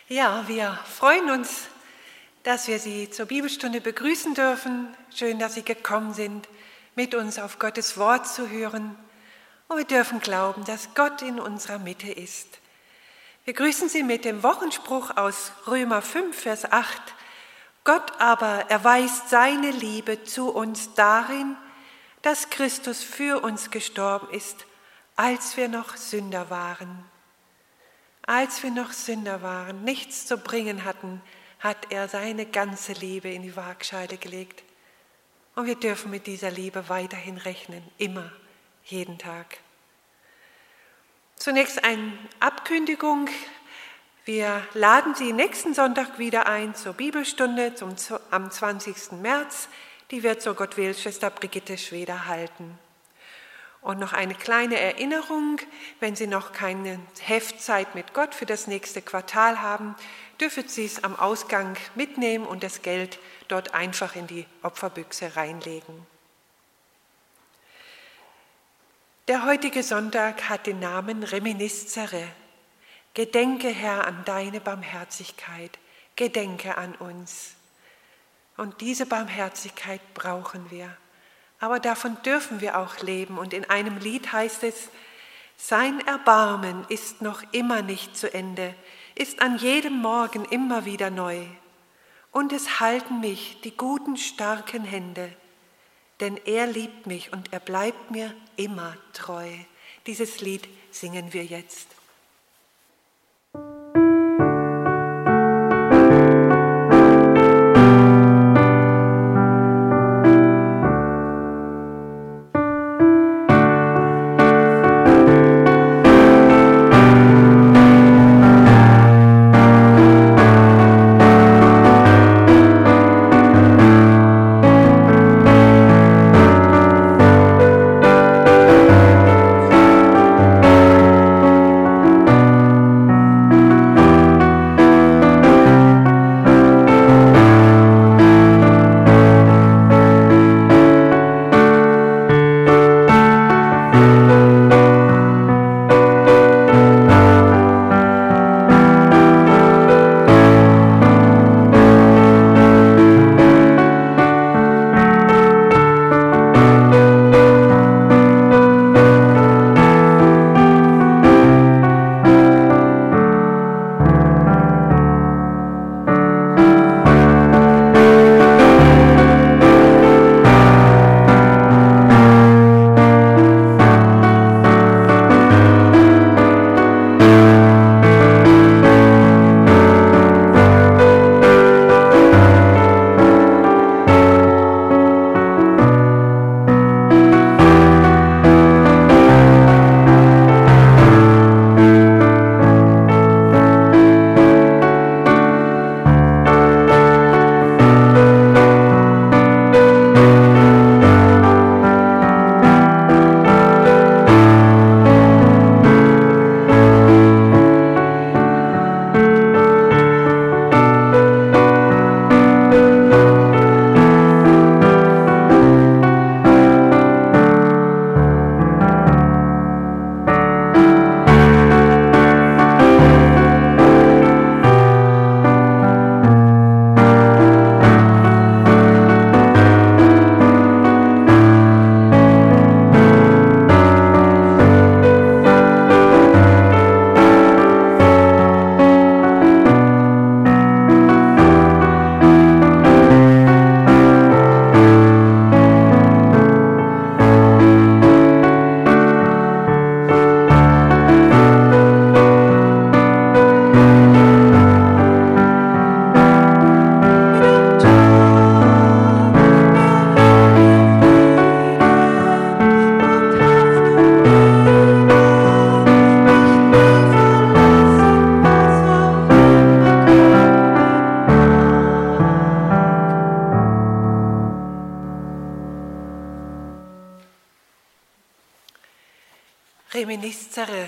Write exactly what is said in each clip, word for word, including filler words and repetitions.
Ja, wir freuen uns, dass wir Sie zur Bibelstunde begrüßen dürfen. Schön, dass Sie gekommen sind, mit uns auf Gottes Wort zu hören. Und wir dürfen glauben, dass Gott in unserer Mitte ist. Wir grüßen Sie mit dem Wochenspruch aus Römer fünf, Vers acht. Gott aber erweist seine Liebe zu uns darin, dass Christus für uns gestorben ist, als wir noch Sünder waren. Als wir noch Sünder waren, nichts zu bringen hatten, hat er seine ganze Liebe in die Waagschale gelegt. Und wir dürfen mit dieser Liebe weiterhin rechnen, immer, jeden Tag. Zunächst eine Abkündigung. Wir laden Sie nächsten Sonntag wieder ein zur Bibelstunde zum, am zwanzigsten März. Die wird, so Gott will, Schwester Brigitte Schweder halten. Und noch eine kleine Erinnerung, wenn Sie noch keine Heftzeit mit Gott für das nächste Quartal haben, dürfen Sie es am Ausgang mitnehmen und das Geld dort einfach in die Opferbüchse reinlegen. Der heutige Sonntag hat den Namen Reminiscere. Gedenke, Herr, an deine Barmherzigkeit, gedenke an uns. Und diese Barmherzigkeit brauchen wir. Aber davon dürfen wir auch leben. Und in einem Lied heißt es, sein Erbarmen ist noch immer nicht zu Ende, ist an jedem Morgen immer wieder neu. Und es halten mich die guten, starken Hände, denn er liebt mich und er bleibt mir immer treu. Dieses Lied singen wir jetzt. Reminiscere,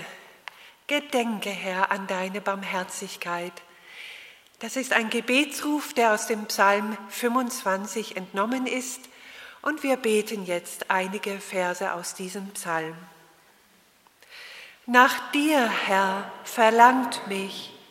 gedenke, Herr, an deine Barmherzigkeit. Das ist ein Gebetsruf, der aus dem Psalm fünfundzwanzig entnommen ist, und wir beten jetzt einige Verse aus diesem Psalm. Nach dir, Herr, verlangt mich,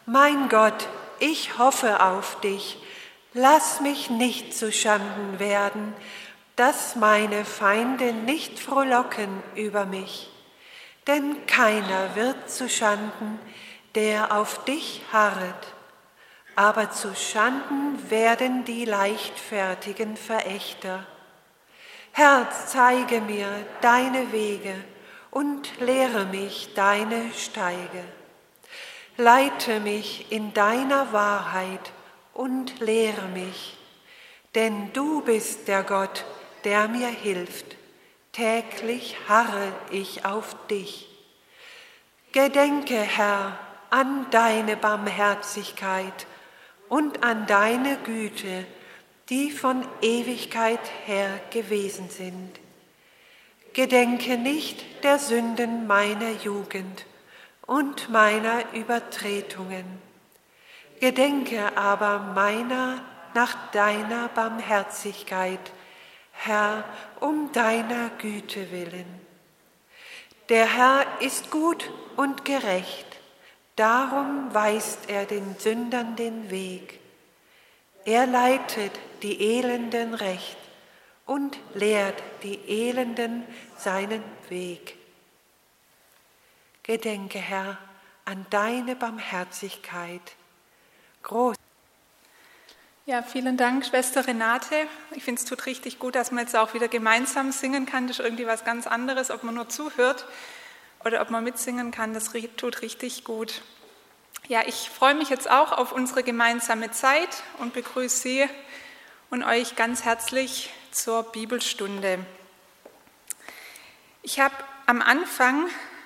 Mein Gott, ich hoffe auf dich. Lass mich nicht zu Schanden werden, dass meine Feinde nicht frohlocken über mich. Denn keiner wird zu Schanden, der auf dich harret. Aber zu Schanden werden die leichtfertigen Verächter. Herr, zeige mir deine Wege und lehre mich deine Steige. Leite mich in deiner Wahrheit und lehre mich, denn du bist der Gott, der mir hilft. Täglich harre ich auf dich. Gedenke, Herr, an deine Barmherzigkeit und an deine Güte, die von Ewigkeit her gewesen sind. Gedenke nicht der Sünden meiner Jugend und meiner Übertretungen. Gedenke aber meiner nach deiner Barmherzigkeit, Herr, um deiner Güte willen. Der Herr ist gut und gerecht, darum weist er den Sündern den Weg. Er leitet die Elenden recht und lehrt die Elenden seinen Weg. Gedenke, Herr, an deine Barmherzigkeit. Groß. Ja, vielen Dank, Schwester Renate. Ich finde, es tut richtig gut, dass man jetzt auch wieder gemeinsam singen kann. Das ist irgendwie was ganz anderes, ob man nur zuhört oder ob man mitsingen kann. Das tut richtig gut. Ja, ich freue mich jetzt auch auf unsere gemeinsame Zeit und begrüße Sie und euch ganz herzlich zur Bibelstunde. Ich habe am Anfang,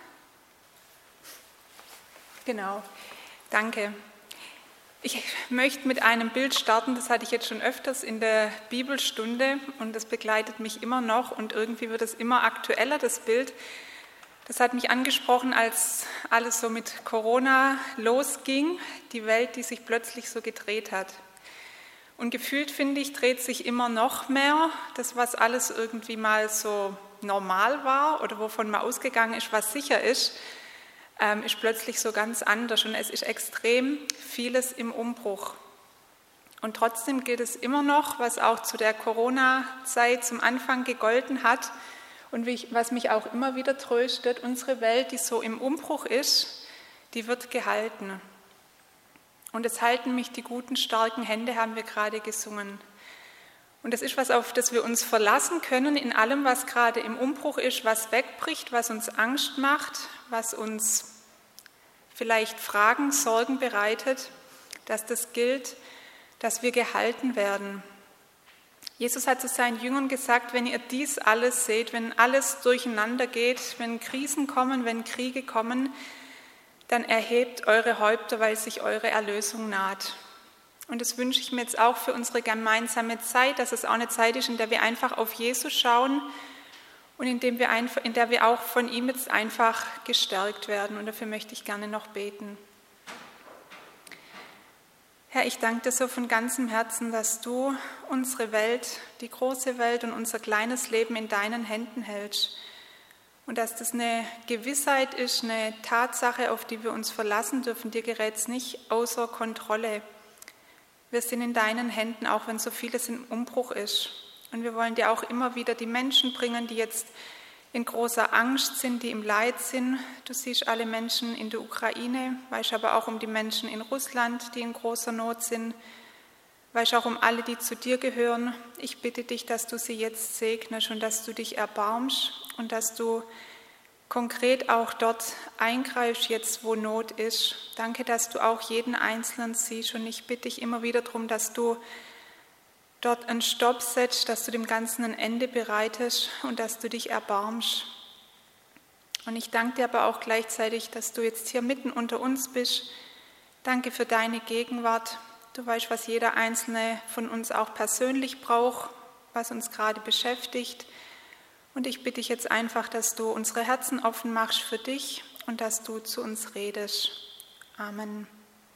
genau, danke. Ich möchte mit einem Bild starten, das hatte ich jetzt schon öfters in der Bibelstunde und das begleitet mich immer noch und irgendwie wird es immer aktueller, das Bild. Das hat mich angesprochen, als alles so mit Corona losging, die Welt, die sich plötzlich so gedreht hat. Und gefühlt, finde ich, dreht sich immer noch mehr. Das, was alles irgendwie mal so normal war oder wovon man ausgegangen ist, was sicher ist, ähm, ist plötzlich so ganz anders. Und es ist extrem vieles im Umbruch. Und trotzdem gilt es immer noch, was auch zu der Corona-Zeit zum Anfang gegolten hat, und was mich auch immer wieder tröstet, unsere Welt, die so im Umbruch ist, die wird gehalten. Und es halten mich die guten, starken Hände, haben wir gerade gesungen. Und das ist was, auf das wir uns verlassen können in allem, was gerade im Umbruch ist, was wegbricht, was uns Angst macht, was uns vielleicht Fragen, Sorgen bereitet, dass das gilt, dass wir gehalten werden. Jesus hat zu seinen Jüngern gesagt, wenn ihr dies alles seht, wenn alles durcheinander geht, wenn Krisen kommen, wenn Kriege kommen, dann erhebt eure Häupter, weil sich eure Erlösung naht. Und das wünsche ich mir jetzt auch für unsere gemeinsame Zeit, dass es auch eine Zeit ist, in der wir einfach auf Jesus schauen und in, dem wir einfach, in der wir auch von ihm jetzt einfach gestärkt werden. Und dafür möchte ich gerne noch beten. Herr, ich danke dir so von ganzem Herzen, dass du unsere Welt, die große Welt und unser kleines Leben in deinen Händen hältst. Und dass das eine Gewissheit ist, eine Tatsache, auf die wir uns verlassen dürfen. Dir gerät es nicht außer Kontrolle. Wir sind in deinen Händen, auch wenn so vieles im Umbruch ist. Und wir wollen dir auch immer wieder die Menschen bringen, die jetzt in großer Angst sind, die im Leid sind. Du siehst alle Menschen in der Ukraine, weißt aber auch um die Menschen in Russland, die in großer Not sind. Weißt auch um alle, die zu dir gehören. Ich bitte dich, dass du sie jetzt segnest und dass du dich erbarmst und dass du konkret auch dort eingreifst, jetzt wo Not ist. Danke, dass du auch jeden Einzelnen siehst und ich bitte dich immer wieder darum, dass du dort einen Stopp setzt, dass du dem Ganzen ein Ende bereitest und dass du dich erbarmst. Und ich danke dir aber auch gleichzeitig, dass du jetzt hier mitten unter uns bist. Danke für deine Gegenwart. Du weißt, was jeder Einzelne von uns auch persönlich braucht, was uns gerade beschäftigt. Und ich bitte dich jetzt einfach, dass du unsere Herzen offen machst für dich und dass du zu uns redest. Amen.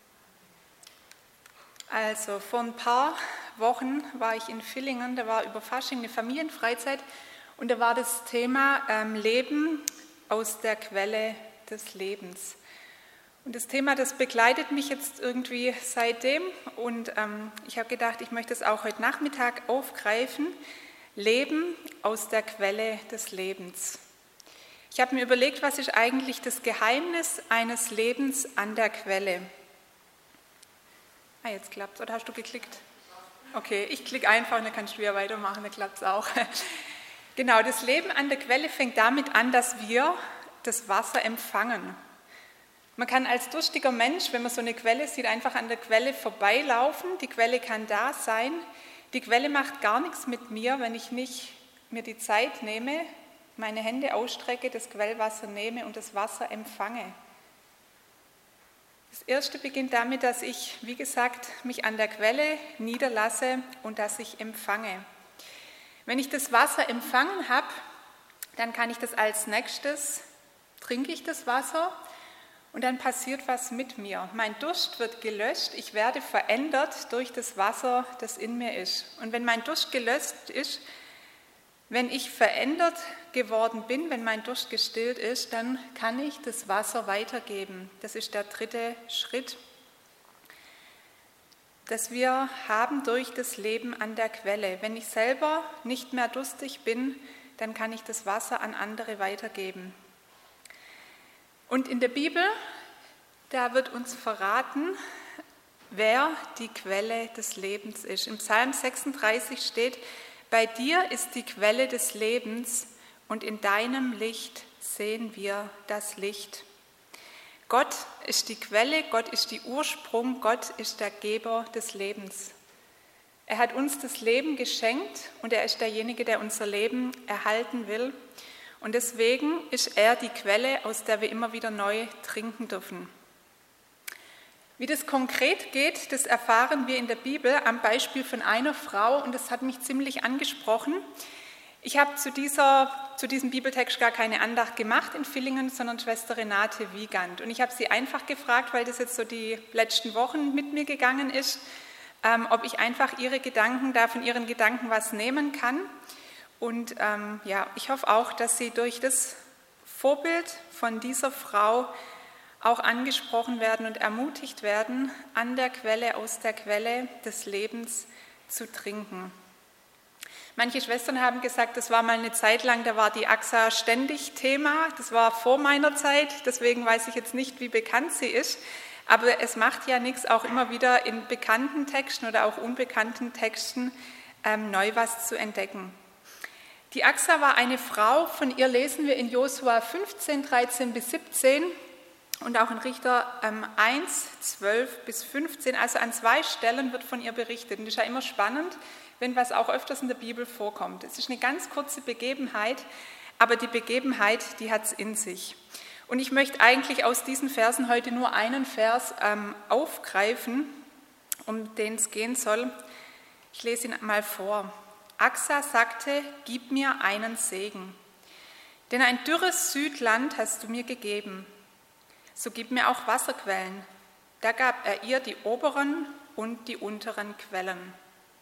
Also vor ein paar Wochen war ich in Villingen, da war über Fasching eine Familienfreizeit und da war das Thema ähm, Leben aus der Quelle des Lebens. Und Und das Thema, das begleitet mich jetzt irgendwie seitdem und ähm, ich habe gedacht, ich möchte es auch heute Nachmittag aufgreifen. Leben aus der Quelle des Lebens. Ich habe mir überlegt, was ist eigentlich das Geheimnis eines Lebens an der Quelle? Ah, jetzt klappt es. Oder hast du geklickt? Okay, ich klicke einfach und dann kannst du wieder weitermachen, dann klappt es auch. Genau, das Leben an der Quelle fängt damit an, dass wir das Wasser empfangen. Man kann als durstiger Mensch, wenn man so eine Quelle sieht, einfach an der Quelle vorbeilaufen. Die Quelle kann da sein. Die Quelle macht gar nichts mit mir, wenn ich nicht mir die Zeit nehme, meine Hände ausstrecke, das Quellwasser nehme und das Wasser empfange. Das Erste beginnt damit, dass ich, wie gesagt, mich an der Quelle niederlasse und dass ich empfange. Wenn ich das Wasser empfangen habe, dann kann ich das als nächstes, trinke ich das Wasser und dann passiert was mit mir. Mein Durst wird gelöscht, ich werde verändert durch das Wasser, das in mir ist. Und wenn mein Durst gelöscht ist, wenn ich verändert geworden bin, wenn mein Durst gestillt ist, dann kann ich das Wasser weitergeben. Das ist der dritte Schritt, das wir haben durch das Leben an der Quelle. Wenn ich selber nicht mehr durstig bin, dann kann ich das Wasser an andere weitergeben. Und in der Bibel, da wird uns verraten, wer die Quelle des Lebens ist. Im Psalm sechsunddreißig steht: Bei dir ist die Quelle des Lebens und in deinem Licht sehen wir das Licht. Gott ist die Quelle, Gott ist der Ursprung, Gott ist der Geber des Lebens. Er hat uns das Leben geschenkt und er ist derjenige, der unser Leben erhalten will. Und deswegen ist er die Quelle, aus der wir immer wieder neu trinken dürfen. Wie das konkret geht, das erfahren wir in der Bibel am Beispiel von einer Frau und das hat mich ziemlich angesprochen. Ich habe zu, dieser, zu diesem Bibeltext gar keine Andacht gemacht in Villingen, sondern Schwester Renate Wiegand. Und ich habe sie einfach gefragt, weil das jetzt so die letzten Wochen mit mir gegangen ist, ähm, ob ich einfach ihre Gedanken, da von ihren Gedanken was nehmen kann. Und ähm, ja, ich hoffe auch, dass sie durch das Vorbild von dieser Frau auch angesprochen werden und ermutigt werden, an der Quelle, aus der Quelle des Lebens zu trinken. Manche Schwestern haben gesagt, das war mal eine Zeit lang, da war die A X A ständig Thema. Das war vor meiner Zeit, deswegen weiß ich jetzt nicht, wie bekannt sie ist. Aber es macht ja nichts, auch immer wieder in bekannten Texten oder auch unbekannten Texten ähm, neu was zu entdecken. Die A X A war eine Frau, von ihr lesen wir in Josua fünfzehn, dreizehn bis siebzehn und auch in Richter ähm, eins, zwölf bis fünfzehn. Also an zwei Stellen wird von ihr berichtet. Und das ist ja immer spannend, wenn was auch öfters in der Bibel vorkommt. Es ist eine ganz kurze Begebenheit, aber die Begebenheit, die hat es in sich. Und ich möchte eigentlich aus diesen Versen heute nur einen Vers ähm, aufgreifen, um den es gehen soll. Ich lese ihn mal vor. Axa sagte, gib mir einen Segen, denn ein dürres Südland hast du mir gegeben. So gib mir auch Wasserquellen. Da gab er ihr die oberen und die unteren Quellen.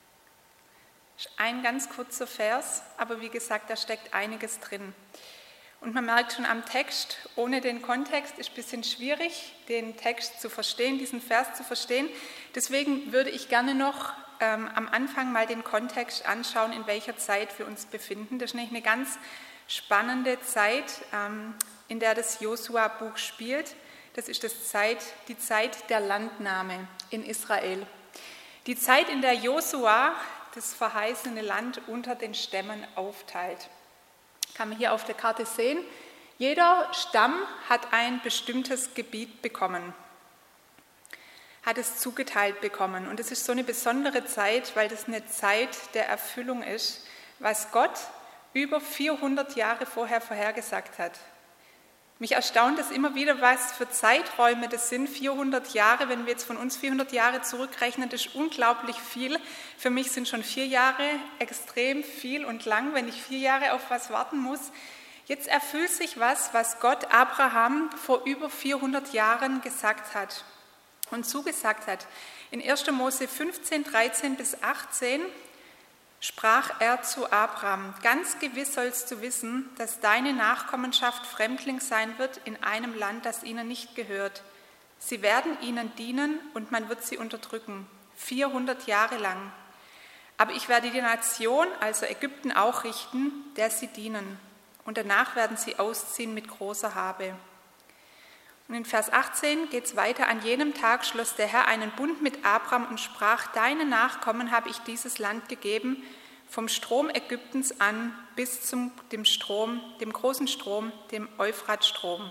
Ein ganz kurzer Vers, aber wie gesagt, da steckt einiges drin. Und man merkt schon am Text, ohne den Kontext ist ein bisschen schwierig, den Text zu verstehen, diesen Vers zu verstehen. Deswegen würde ich gerne noch ähm, am Anfang mal den Kontext anschauen, in welcher Zeit wir uns befinden. Das ist nämlich eine ganz spannende Zeit, ähm, in der das Josua-Buch spielt. Das ist das Zeit, die Zeit der Landnahme in Israel. Die Zeit, in der Josua das verheißene Land unter den Stämmen aufteilt. Kann man hier auf der Karte sehen. Jeder Stamm hat ein bestimmtes Gebiet bekommen, hat es zugeteilt bekommen. Und es ist so eine besondere Zeit, weil das eine Zeit der Erfüllung ist, was Gott über vierhundert Jahre vorher vorhergesagt hat. Mich erstaunt es immer wieder, was für Zeiträume das sind. vierhundert Jahre, wenn wir jetzt von uns vierhundert Jahre zurückrechnen, das ist unglaublich viel. Für mich sind schon vier Jahre extrem viel und lang, wenn ich vier Jahre auf was warten muss. Jetzt erfüllt sich was, was Gott Abraham vor über vierhundert Jahren gesagt hat und zugesagt hat. In erster Mose fünfzehn, dreizehn bis achtzehn sprach er zu Abraham, ganz gewiss sollst du wissen, dass deine Nachkommenschaft Fremdling sein wird in einem Land, das ihnen nicht gehört. Sie werden ihnen dienen und man wird sie unterdrücken, vierhundert Jahre lang. Aber ich werde die Nation, also Ägypten, auch richten, der sie dienen. Und danach werden sie ausziehen mit großer Habe. Und in Vers achtzehn geht es weiter. An jenem Tag schloss der Herr einen Bund mit Abraham und sprach, deinen Nachkommen habe ich dieses Land gegeben, vom Strom Ägyptens an bis zum dem Strom, dem großen Strom, dem Euphratstrom.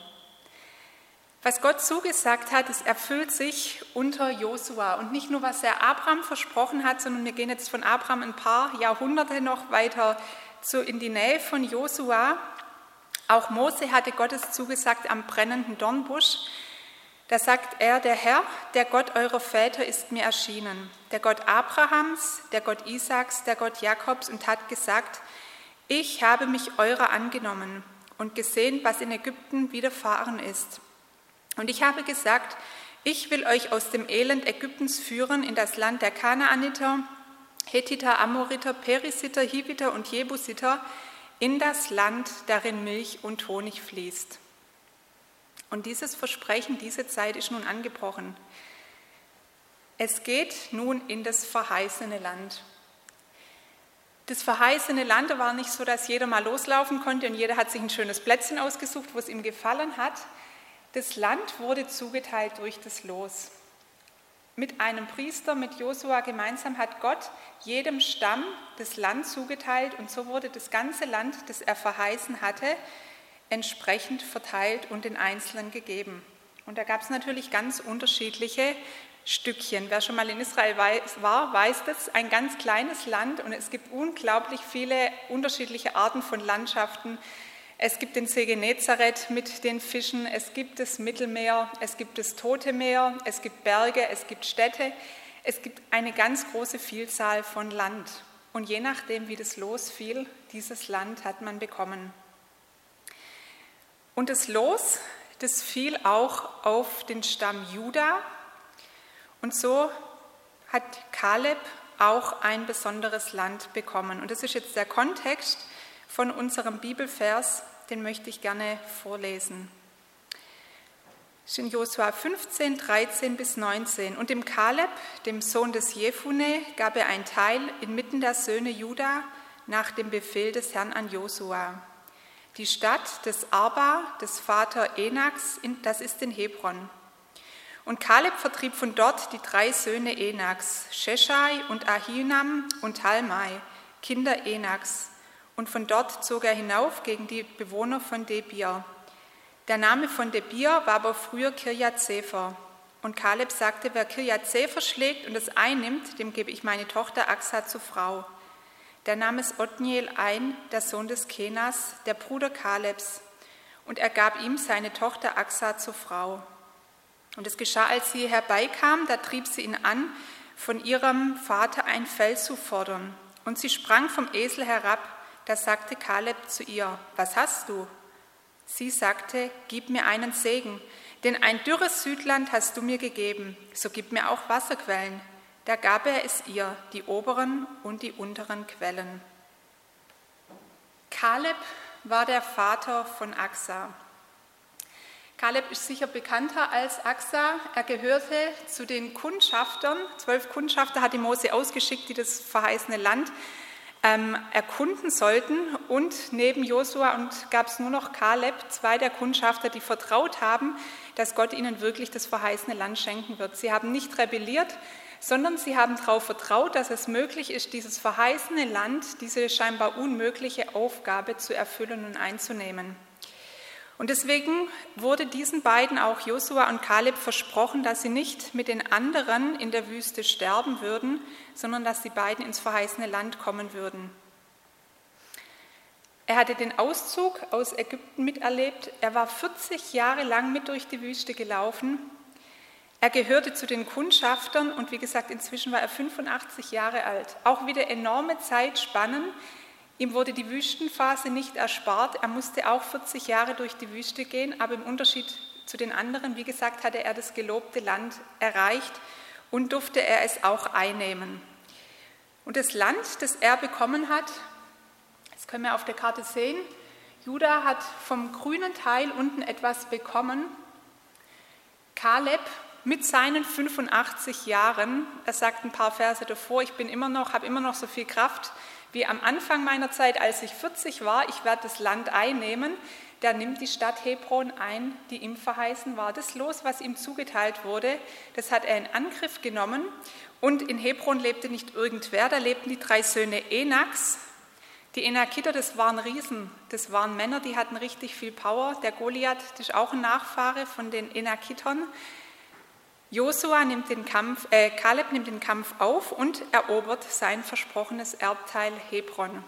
Was Gott zugesagt hat, es erfüllt sich unter Josua. Und nicht nur, was er Abraham versprochen hat, sondern wir gehen jetzt von Abraham ein paar Jahrhunderte noch weiter zu, in die Nähe von Josua. Auch Mose hatte Gottes zugesagt am brennenden Dornbusch. Da sagt er, der Herr, der Gott eurer Väter ist mir erschienen, der Gott Abrahams, der Gott Isaaks, der Gott Jakobs und hat gesagt, ich habe mich eurer angenommen und gesehen, was in Ägypten widerfahren ist. Und ich habe gesagt, ich will euch aus dem Elend Ägyptens führen in das Land der Kanaaniter, Hethiter, Amoriter, Perisiter, Hiviter und Jebusiter, in das Land, darin Milch und Honig fließt. Und dieses Versprechen, diese Zeit ist nun angebrochen. Es geht nun in das verheißene Land. Das verheißene Land war nicht so, dass jeder mal loslaufen konnte und jeder hat sich ein schönes Plätzchen ausgesucht, wo es ihm gefallen hat. Das Land wurde zugeteilt durch das Los. Mit einem Priester, mit Josua gemeinsam hat Gott jedem Stamm das Land zugeteilt und so wurde das ganze Land, das er verheißen hatte, entsprechend verteilt und den Einzelnen gegeben. Und da gab es natürlich ganz unterschiedliche Stückchen. Wer schon mal in Israel war, weiß das, ein ganz kleines Land und es gibt unglaublich viele unterschiedliche Arten von Landschaften. Es gibt den See Genezareth mit den Fischen, es gibt das Mittelmeer, es gibt das Tote Meer, es gibt Berge, es gibt Städte, es gibt eine ganz große Vielzahl von Land. Und je nachdem, wie das Los fiel, dieses Land hat man bekommen. Und das Los, das fiel auch auf den Stamm Juda. Und so hat Kaleb auch ein besonderes Land bekommen. Und das ist jetzt der Kontext von unserem Bibelvers, den möchte ich gerne vorlesen. Das ist in Josua fünfzehn, dreizehn bis neunzehn. Und dem Kaleb, dem Sohn des Jefune, gab er ein Teil inmitten der Söhne Juda nach dem Befehl des Herrn an Josua. Die Stadt des Arba, des Vater Enaks, das ist in Hebron. Und Kaleb vertrieb von dort die drei Söhne Enaks, Sheshai und Ahinam und Talmai, Kinder Enaks. Und von dort zog er hinauf gegen die Bewohner von Debir. Der Name von Debir war aber früher Kirjat Sefer. Und Kaleb sagte, wer Kirjat Sefer schlägt und es einnimmt, dem gebe ich meine Tochter Aksa zur Frau. Da nahm es Othniel ein, der Sohn des Kenas, der Bruder Kalebs. Und er gab ihm seine Tochter Aksa zur Frau. Und es geschah, als sie herbeikam, da trieb sie ihn an, von ihrem Vater ein Fell zu fordern. Und sie sprang vom Esel herab. Da sagte Kaleb zu ihr, was hast du? Sie sagte, gib mir einen Segen, denn ein dürres Südland hast du mir gegeben, so gib mir auch Wasserquellen. Da gab er es ihr, die oberen und die unteren Quellen. Kaleb war der Vater von Aksa. Kaleb ist sicher bekannter als Aksa. Er gehörte zu den Kundschaftern. Zwölf Kundschafter hatte Mose ausgeschickt, die das verheißene Land ähm, erkunden sollten. Und neben Josua und gab es nur noch Kaleb, zwei der Kundschafter, die vertraut haben, dass Gott ihnen wirklich das verheißene Land schenken wird. Sie haben nicht rebelliert, sondern sie haben darauf vertraut, dass es möglich ist, dieses verheißene Land, diese scheinbar unmögliche Aufgabe zu erfüllen und einzunehmen. Und deswegen wurde diesen beiden, auch Josua und Kaleb, versprochen, dass sie nicht mit den anderen in der Wüste sterben würden, sondern dass die beiden ins verheißene Land kommen würden. Er hatte den Auszug aus Ägypten miterlebt. Er war vierzig Jahre lang mit durch die Wüste gelaufen. Er gehörte zu den Kundschaftern und wie gesagt, inzwischen war er fünfundachtzig Jahre alt. Auch wieder enorme Zeitspannen. Ihm wurde die Wüstenphase nicht erspart. Er musste auch vierzig Jahre durch die Wüste gehen, aber im Unterschied zu den anderen, wie gesagt, hatte er das gelobte Land erreicht und durfte er es auch einnehmen. Und das Land, das er bekommen hat, das können wir auf der Karte sehen, Juda hat vom grünen Teil unten etwas bekommen. Kaleb mit seinen fünfundachtzig Jahren, er sagt ein paar Verse davor, ich bin immer noch, habe immer noch so viel Kraft wie am Anfang meiner Zeit, als ich vierzig war, ich werde das Land einnehmen, der nimmt die Stadt Hebron ein, die ihm verheißen war. Das Los, was ihm zugeteilt wurde, das hat er in Angriff genommen. Und in Hebron lebte nicht irgendwer, da lebten die drei Söhne Enaks. Die Enakiter, das waren Riesen, das waren Männer, die hatten richtig viel Power. Der Goliath, das ist auch ein Nachfahre von den Enakitern. Josua nimmt den Kampf, äh, Kaleb nimmt den Kampf auf und erobert sein versprochenes Erbteil Hebron.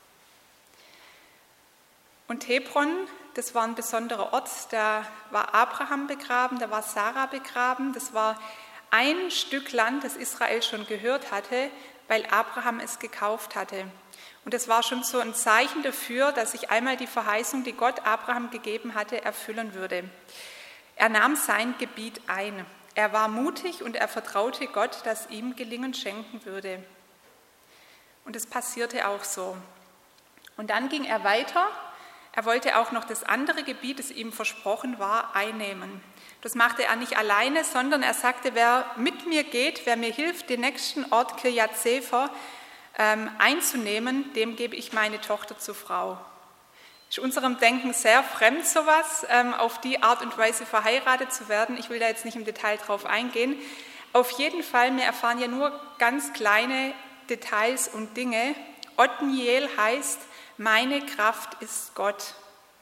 Und Hebron, das war ein besonderer Ort, da war Abraham begraben, da war Sarah begraben, das war ein Stück Land, das Israel schon gehört hatte, weil Abraham es gekauft hatte. Und das war schon so ein Zeichen dafür, dass sich einmal die Verheißung, die Gott Abraham gegeben hatte, erfüllen würde. Er nahm sein Gebiet ein. Er war mutig und er vertraute Gott, dass ihm Gelingen schenken würde. Und es passierte auch so. Und dann ging er weiter. Er wollte auch noch das andere Gebiet, das ihm versprochen war, einnehmen. Das machte er nicht alleine, sondern er sagte, wer mit mir geht, wer mir hilft, den nächsten Ort Kirjat Sefer ähm, einzunehmen, dem gebe ich meine Tochter zur Frau. Ist unserem Denken sehr fremd, sowas, ähm, auf die Art und Weise verheiratet zu werden. Ich will da jetzt nicht im Detail drauf eingehen. Auf jeden Fall, wir erfahren ja nur ganz kleine Details und Dinge. Otniel heißt, meine Kraft ist Gott.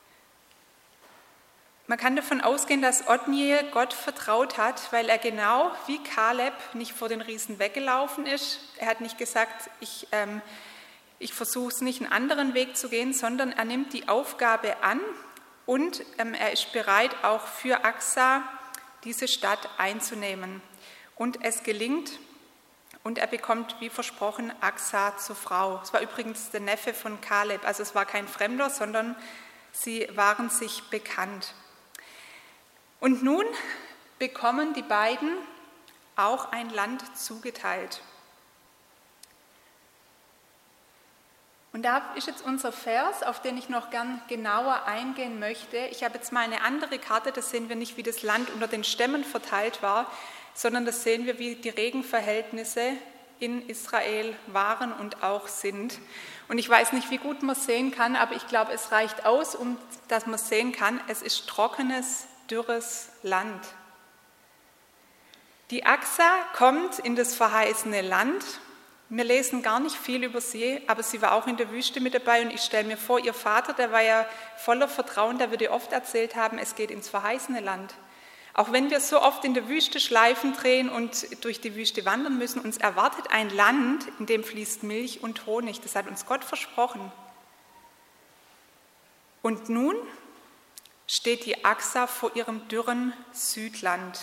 Man kann davon ausgehen, dass Otniel Gott vertraut hat, weil er genau wie Kaleb nicht vor den Riesen weggelaufen ist. Er hat nicht gesagt, ich, ähm, ich versuche es nicht, einen anderen Weg zu gehen, sondern er nimmt die Aufgabe an und ähm, er ist bereit, auch für Aksa diese Stadt einzunehmen. Und es gelingt. Und er bekommt, wie versprochen, Aksa zur Frau. Es war übrigens der Neffe von Kaleb, also es war kein Fremder, sondern sie waren sich bekannt. Und nun bekommen die beiden auch ein Land zugeteilt. Und da ist jetzt unser Vers, auf den ich noch gern genauer eingehen möchte. Ich habe jetzt mal eine andere Karte, da sehen wir nicht, wie das Land unter den Stämmen verteilt war, sondern das sehen wir, wie die Regenverhältnisse in Israel waren und auch sind. Und ich weiß nicht, wie gut man sehen kann, aber ich glaube, es reicht aus, um dass man sehen kann, es ist trockenes, dürres Land. Die Aksa kommt in das verheißene Land. Wir lesen gar nicht viel über sie, aber sie war auch in der Wüste mit dabei und ich stelle mir vor, ihr Vater, der war ja voller Vertrauen, der würde oft erzählt haben, es geht ins verheißene Land. Auch wenn wir so oft in der Wüste Schleifen drehen und durch die Wüste wandern müssen, uns erwartet ein Land, in dem fließt Milch und Honig. Das hat uns Gott versprochen. Und nun steht die Aksa vor ihrem dürren Südland.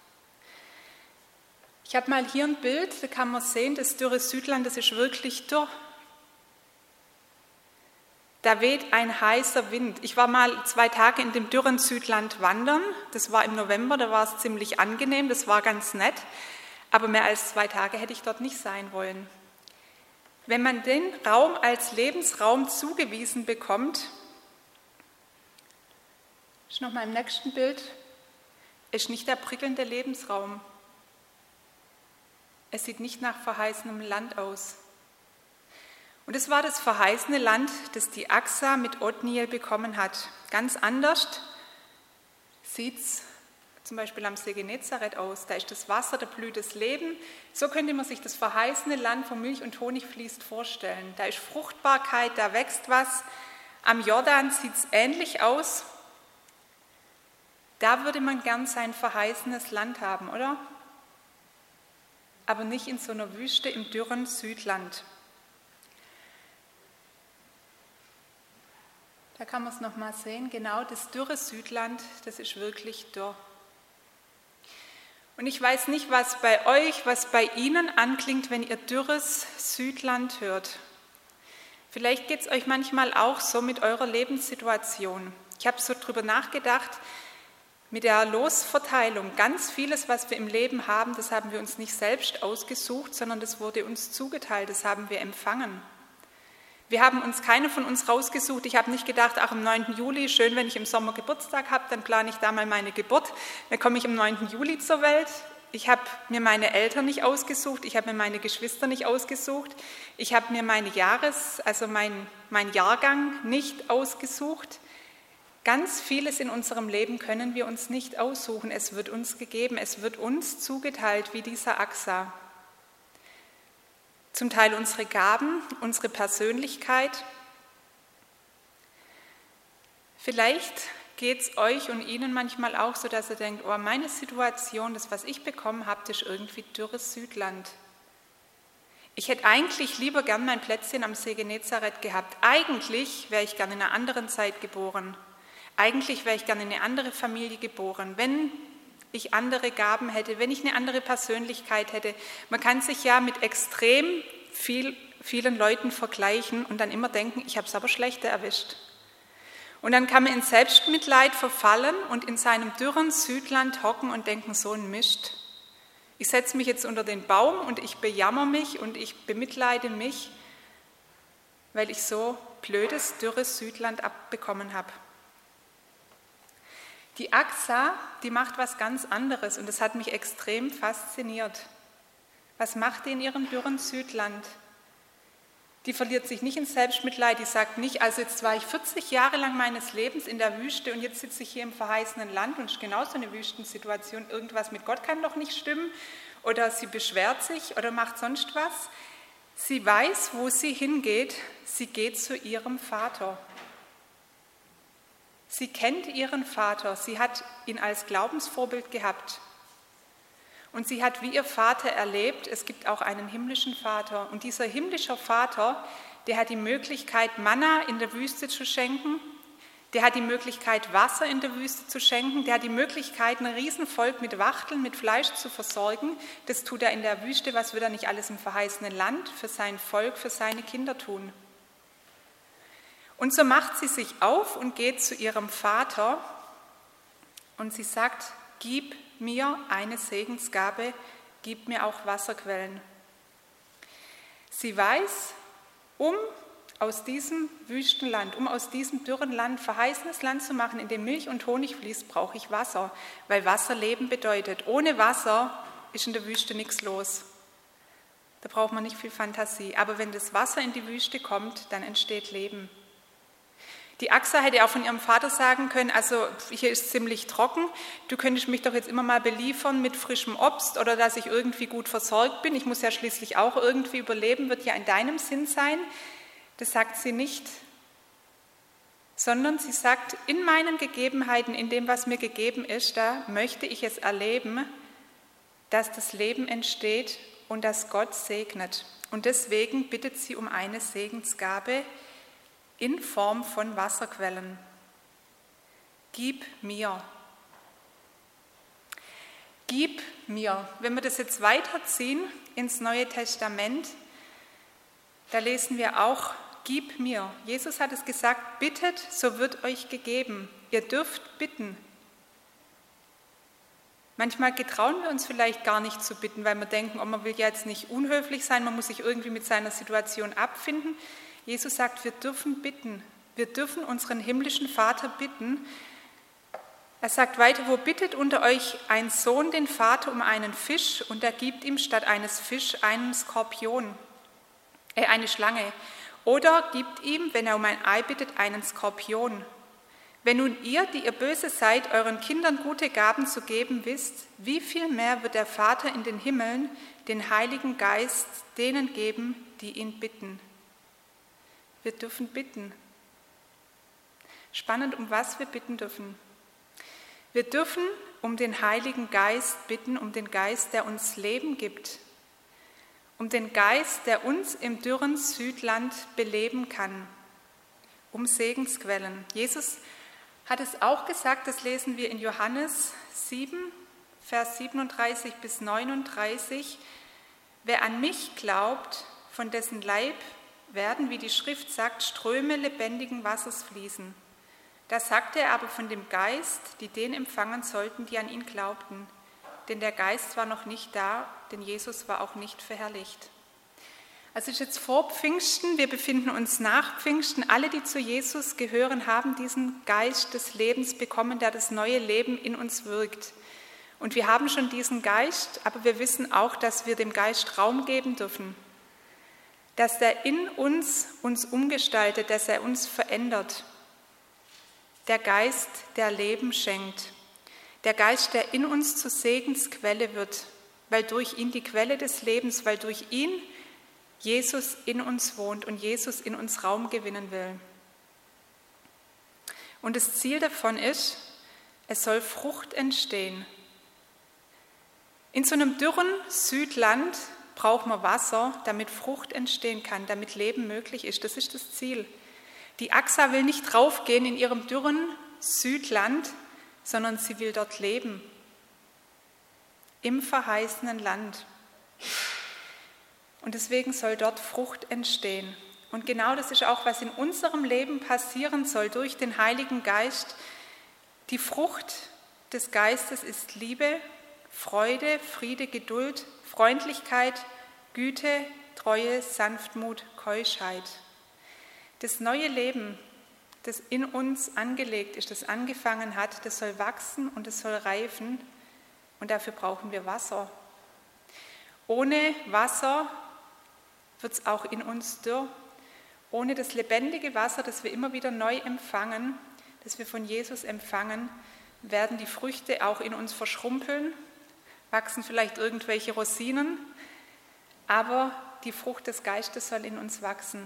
Ich habe mal hier ein Bild, da kann man sehen, das dürre Südland, das ist wirklich dürr. Da weht ein heißer Wind. Ich war mal zwei Tage in dem dürren Südland wandern. Das war im November, da war es ziemlich angenehm, das war ganz nett. Aber mehr als zwei Tage hätte ich dort nicht sein wollen. Wenn man den Raum als Lebensraum zugewiesen bekommt, ist nochmal im nächsten Bild, ist nicht der prickelnde Lebensraum. Es sieht nicht nach verheißenem Land aus. Und es war das verheißene Land, das die Aksa mit Otniel bekommen hat. Ganz anders sieht es zum Beispiel am See Genezareth aus. Da ist das Wasser, da blüht das Leben. So könnte man sich das verheißene Land, wo Milch und Honig fließt, vorstellen. Da ist Fruchtbarkeit, da wächst was. Am Jordan sieht es ähnlich aus. Da würde man gern sein verheißenes Land haben, oder? Aber nicht in so einer Wüste im dürren Südland. Da kann man es nochmal sehen, genau das dürre Südland, das ist wirklich dürr. Und ich weiß nicht, was bei euch, was bei Ihnen anklingt, wenn ihr dürres Südland hört. Vielleicht geht es euch manchmal auch so mit eurer Lebenssituation. Ich habe so drüber nachgedacht, mit der Losverteilung, ganz vieles, was wir im Leben haben, das haben wir uns nicht selbst ausgesucht, sondern das wurde uns zugeteilt, das haben wir empfangen. Wir haben uns, keine von uns rausgesucht. Ich habe nicht gedacht, ach, am neunten Juli, schön, wenn ich im Sommer Geburtstag habe, dann plane ich da mal meine Geburt. Dann komme ich am neunten Juli zur Welt. Ich habe mir meine Eltern nicht ausgesucht, ich habe mir meine Geschwister nicht ausgesucht, ich habe mir meine Jahres, also mein, mein Jahrgang nicht ausgesucht. Ganz vieles in unserem Leben können wir uns nicht aussuchen. Es wird uns gegeben, es wird uns zugeteilt, wie dieser Axa. Zum Teil unsere Gaben, unsere Persönlichkeit. Vielleicht geht es euch und Ihnen manchmal auch so, dass ihr denkt, oh, meine Situation, das, was ich bekommen habe, das ist irgendwie dürres Südland. Ich hätte eigentlich lieber gern mein Plätzchen am See Genezareth gehabt. Eigentlich wäre ich gern in einer anderen Zeit geboren. Eigentlich wäre ich gern in eine andere Familie geboren, wenn ich andere Gaben hätte, wenn ich eine andere Persönlichkeit hätte. Man kann sich ja mit extrem viel, vielen Leuten vergleichen und dann immer denken, ich habe es aber schlechter erwischt. Und dann kann man in Selbstmitleid verfallen und in seinem dürren Südland hocken und denken, so ein Mist. Ich setze mich jetzt unter den Baum und ich bejammer mich und ich bemitleide mich, weil ich so blödes, dürres Südland abbekommen habe. Die Axa, die macht was ganz anderes und das hat mich extrem fasziniert. Was macht die in ihrem dürren Südland? Die verliert sich nicht in Selbstmitleid, die sagt nicht, also jetzt war ich vierzig Jahre lang meines Lebens in der Wüste und jetzt sitze ich hier im verheißenen Land und es ist genauso eine Wüstensituation, irgendwas mit Gott kann doch nicht stimmen oder sie beschwert sich oder macht sonst was. Sie weiß, wo sie hingeht, sie geht zu ihrem Vater. Sie kennt ihren Vater, sie hat ihn als Glaubensvorbild gehabt. Und sie hat wie ihr Vater erlebt, es gibt auch einen himmlischen Vater. Und dieser himmlische Vater, der hat die Möglichkeit, Manna in der Wüste zu schenken, der hat die Möglichkeit, Wasser in der Wüste zu schenken, der hat die Möglichkeit, ein Riesenvolk mit Wachteln, mit Fleisch zu versorgen. Das tut er in der Wüste, was wird er nicht alles im verheißenen Land für sein Volk, für seine Kinder tun. Und so macht sie sich auf und geht zu ihrem Vater und sie sagt, gib mir eine Segensgabe, gib mir auch Wasserquellen. Sie weiß, um aus diesem Wüstenland, um aus diesem dürren Land verheißenes Land zu machen, in dem Milch und Honig fließt, brauche ich Wasser, weil Wasser Leben bedeutet. Ohne Wasser ist in der Wüste nichts los. Da braucht man nicht viel Fantasie. Aber wenn das Wasser in die Wüste kommt, dann entsteht Leben. Die Axa hätte auch von ihrem Vater sagen können, also hier ist ziemlich trocken, du könntest mich doch jetzt immer mal beliefern mit frischem Obst oder dass ich irgendwie gut versorgt bin. Ich muss ja schließlich auch irgendwie überleben, wird ja in deinem Sinn sein. Das sagt sie nicht, sondern sie sagt, in meinen Gegebenheiten, in dem, was mir gegeben ist, da möchte ich es erleben, dass das Leben entsteht und dass Gott segnet. Und deswegen bittet sie um eine Segensgabe, in Form von Wasserquellen. Gib mir. Gib mir. Wenn wir das jetzt weiterziehen ins Neue Testament, da lesen wir auch, gib mir. Jesus hat es gesagt, bittet, so wird euch gegeben. Ihr dürft bitten. Manchmal getrauen wir uns vielleicht gar nicht zu bitten, weil wir denken, oh, man will ja jetzt nicht unhöflich sein, man muss sich irgendwie mit seiner Situation abfinden. Jesus sagt, wir dürfen bitten, wir dürfen unseren himmlischen Vater bitten. Er sagt weiter, wo bittet unter euch ein Sohn den Vater um einen Fisch und er gibt ihm statt eines Fisch einen Skorpion, äh, eine Schlange. Oder gibt ihm, wenn er um ein Ei bittet, einen Skorpion. Wenn nun ihr, die ihr böse seid, euren Kindern gute Gaben zu geben wisst, wie viel mehr wird der Vater in den Himmeln den Heiligen Geist denen geben, die ihn bitten. Wir dürfen bitten. Spannend, um was wir bitten dürfen. Wir dürfen um den Heiligen Geist bitten, um den Geist, der uns Leben gibt, um den Geist, der uns im dürren Südland beleben kann, um Segensquellen. Jesus hat es auch gesagt, das lesen wir in Johannes sieben, Vers siebenunddreißig bis neununddreißig. Wer an mich glaubt, von dessen Leib werden, wie die Schrift sagt, Ströme lebendigen Wassers fließen. Da sagte er aber von dem Geist, die den empfangen sollten, die an ihn glaubten. Denn der Geist war noch nicht da, denn Jesus war auch nicht verherrlicht. Also es ist jetzt vor Pfingsten, wir befinden uns nach Pfingsten. Alle, die zu Jesus gehören, haben diesen Geist des Lebens bekommen, der das neue Leben in uns wirkt. Und wir haben schon diesen Geist, aber wir wissen auch, dass wir dem Geist Raum geben dürfen. Dass er in uns uns umgestaltet, dass er uns verändert. Der Geist, der Leben schenkt. Der Geist, der in uns zur Segensquelle wird, weil durch ihn die Quelle des Lebens, weil durch ihn Jesus in uns wohnt und Jesus in uns Raum gewinnen will. Und das Ziel davon ist, es soll Frucht entstehen. In so einem dürren Südland braucht man Wasser, damit Frucht entstehen kann, damit Leben möglich ist. Das ist das Ziel. Die A X A will nicht draufgehen in ihrem dürren Südland, sondern sie will dort leben. Im verheißenen Land. Und deswegen soll dort Frucht entstehen. Und genau das ist auch, was in unserem Leben passieren soll durch den Heiligen Geist. Die Frucht des Geistes ist Liebe, Freude, Friede, Geduld, Freundlichkeit, Güte, Treue, Sanftmut, Keuschheit. Das neue Leben, das in uns angelegt ist, das angefangen hat, das soll wachsen und es soll reifen. Und dafür brauchen wir Wasser. Ohne Wasser wird es auch in uns dürr. Ohne das lebendige Wasser, das wir immer wieder neu empfangen, das wir von Jesus empfangen, werden die Früchte auch in uns verschrumpeln, wachsen vielleicht irgendwelche Rosinen, aber die Frucht des Geistes soll in uns wachsen.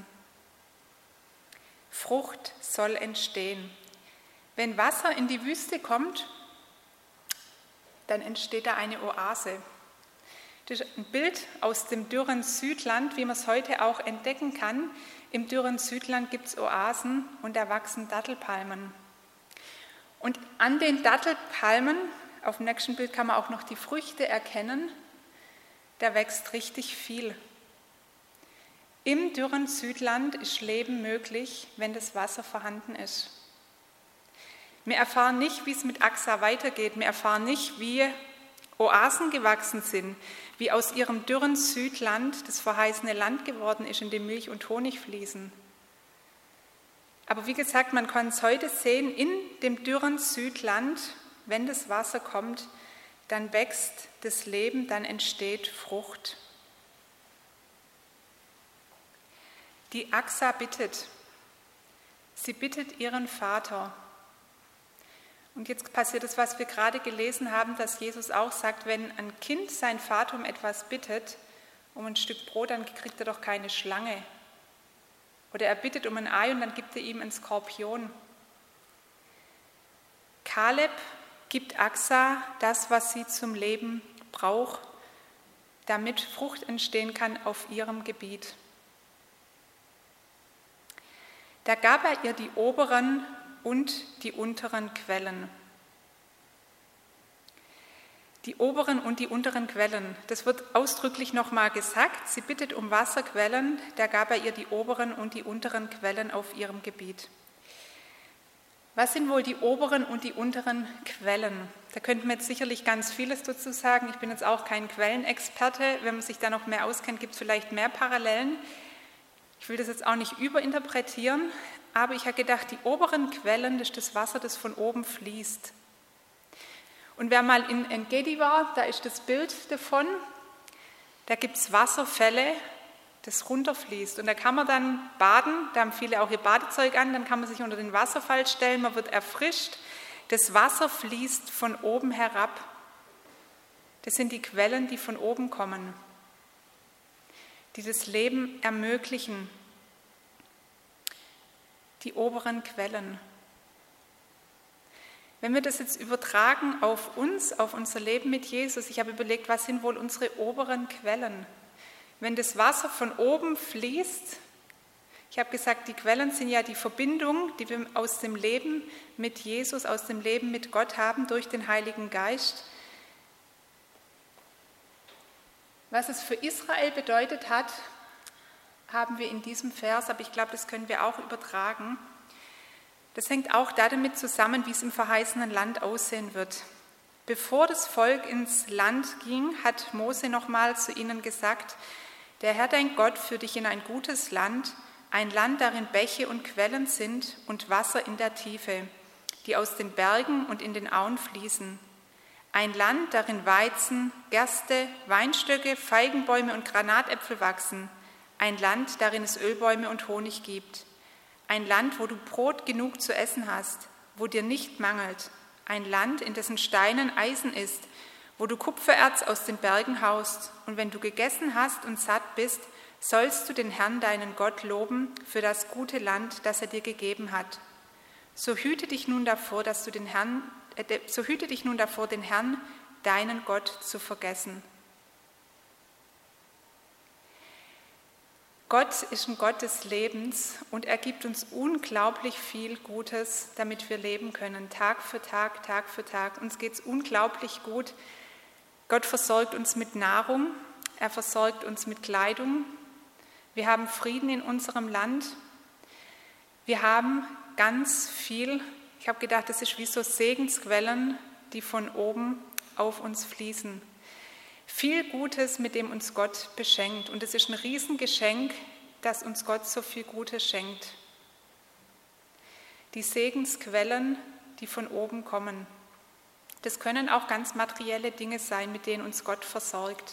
Frucht soll entstehen. Wenn Wasser in die Wüste kommt, dann entsteht da eine Oase. Das ist ein Bild aus dem dürren Südland, wie man es heute auch entdecken kann. Im dürren Südland gibt es Oasen und da wachsen Dattelpalmen. Und an den Dattelpalmen, auf dem nächsten Bild kann man auch noch die Früchte erkennen, da wächst richtig viel. Im dürren Südland ist Leben möglich, wenn das Wasser vorhanden ist. Wir erfahren nicht, wie es mit A X A weitergeht. Wir erfahren nicht, wie Oasen gewachsen sind, wie aus ihrem dürren Südland das verheißene Land geworden ist, in dem Milch und Honig fließen. Aber wie gesagt, man kann es heute sehen, in dem dürren Südland, wenn das Wasser kommt, dann wächst das Leben, dann entsteht Frucht. Die A X A bittet. Sie bittet ihren Vater. Und jetzt passiert das, was wir gerade gelesen haben, dass Jesus auch sagt, wenn ein Kind sein Vater um etwas bittet, um ein Stück Brot, dann kriegt er doch keine Schlange. Oder er bittet um ein Ei und dann gibt er ihm einen Skorpion. Kaleb gibt A X A das, was sie zum Leben braucht, damit Frucht entstehen kann auf ihrem Gebiet. Da gab er ihr die oberen und die unteren Quellen. Die oberen und die unteren Quellen, das wird ausdrücklich nochmal gesagt. Sie bittet um Wasserquellen, da gab er ihr die oberen und die unteren Quellen auf ihrem Gebiet. Was sind wohl die oberen und die unteren Quellen? Da könnten wir jetzt sicherlich ganz vieles dazu sagen. Ich bin jetzt auch kein Quellenexperte. Wenn man sich da noch mehr auskennt, gibt es vielleicht mehr Parallelen. Ich will das jetzt auch nicht überinterpretieren, aber ich habe gedacht, die oberen Quellen, das ist das Wasser, das von oben fließt. Und wer mal in En-Gedi war, da ist das Bild davon, da gibt es Wasserfälle, das runterfließt. Und da kann man dann baden, da haben viele auch ihr Badezeug an, dann kann man sich unter den Wasserfall stellen, man wird erfrischt. Das Wasser fließt von oben herab. Das sind die Quellen, die von oben kommen, die das Leben ermöglichen. Die oberen Quellen. Wenn wir das jetzt übertragen auf uns, auf unser Leben mit Jesus, ich habe überlegt, was sind wohl unsere oberen Quellen? Wenn das Wasser von oben fließt, ich habe gesagt, die Quellen sind ja die Verbindung, die wir aus dem Leben mit Jesus, aus dem Leben mit Gott haben, durch den Heiligen Geist. Was es für Israel bedeutet hat, haben wir in diesem Vers, aber ich glaube, das können wir auch übertragen. Das hängt auch damit zusammen, wie es im verheißenen Land aussehen wird. Bevor das Volk ins Land ging, hat Mose nochmal zu ihnen gesagt, Der Herr dein Gott führt dich in ein gutes Land, ein Land, darin Bäche und Quellen sind und Wasser in der Tiefe, die aus den Bergen und in den Auen fließen. Ein Land, darin Weizen, Gerste, Weinstöcke, Feigenbäume und Granatäpfel wachsen. Ein Land, darin es Ölbäume und Honig gibt. Ein Land, wo du Brot genug zu essen hast, wo dir nicht mangelt. Ein Land, in dessen Steinen Eisen ist, wo du Kupfererz aus den Bergen haust. Und wenn du gegessen hast und satt bist, sollst du den Herrn, deinen Gott, loben für das gute Land, das er dir gegeben hat. So hüte dich nun davor, dass du den Herrn, äh, so hüte dich nun davor, den Herrn, deinen Gott, zu vergessen. Gott ist ein Gott des Lebens und er gibt uns unglaublich viel Gutes, damit wir leben können, Tag für Tag, Tag für Tag. Uns geht es unglaublich gut. Gott versorgt uns mit Nahrung, er versorgt uns mit Kleidung. Wir haben Frieden in unserem Land. Wir haben ganz viel, ich habe gedacht, das ist wie so Segensquellen, die von oben auf uns fließen. Viel Gutes, mit dem uns Gott beschenkt. Und es ist ein Riesengeschenk, dass uns Gott so viel Gutes schenkt. Die Segensquellen, die von oben kommen. Das können auch ganz materielle Dinge sein, mit denen uns Gott versorgt.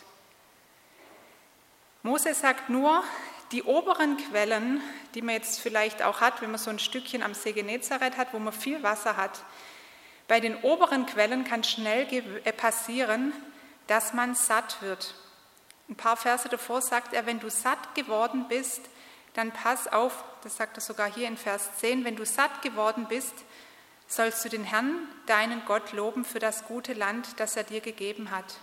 Mose sagt nur, die oberen Quellen, die man jetzt vielleicht auch hat, wenn man so ein Stückchen am See Genezareth hat, wo man viel Wasser hat, bei den oberen Quellen kann schnell passieren, dass man satt wird. Ein paar Verse davor sagt er, wenn du satt geworden bist, dann pass auf, das sagt er sogar hier in Vers zehn, wenn du satt geworden bist, sollst du den Herrn, deinen Gott, loben für das gute Land, das er dir gegeben hat.